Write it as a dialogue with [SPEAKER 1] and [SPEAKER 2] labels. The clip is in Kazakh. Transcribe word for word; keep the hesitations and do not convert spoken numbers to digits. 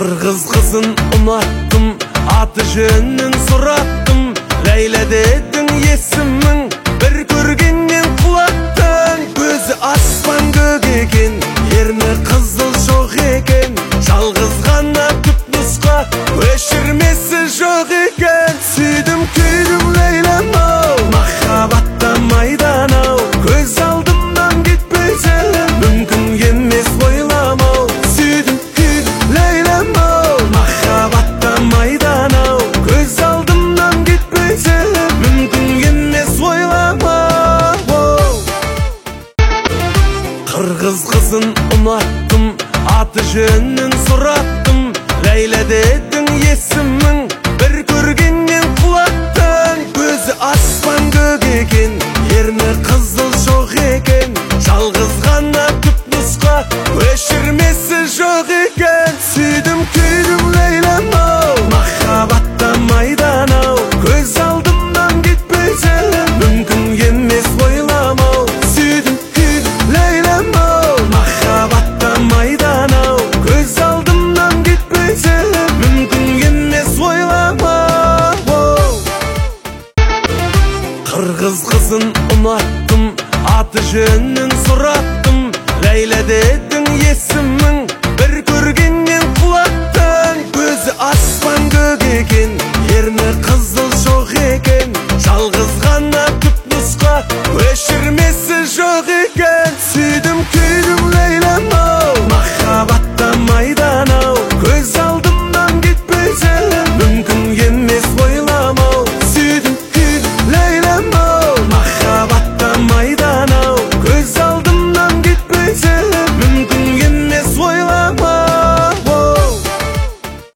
[SPEAKER 1] Qırgız kızın unattım, atı jönün surattım. Leyla dedin yesimmin, bir körgenden kulattın. Gözü asman gök eken, yerine kızıl şok eken. Жалғыз ғана түп нұсқа, өшірмесі жоқ екен. Сүйдім күйдім Лейлам-ау, махаббатта майдан-ау. Көз алдымнан кетпесең, мүмкін емес ойламау. Сүйдім күйдім Лейлам-ау, махаббатта майдан-ау. Көз алдымнан кетпесең, мүмкін емес ойламау. Qırgız kızın unattım, atı jönün surattım. Leyla dedin yesimmin, bir körgenden kulattın. Gözü asman gök eken, yerine kızıl şok eken. Жалғыз ғана түп нұсқа, өшірмесі жоқ екен. Сүйдім күйдім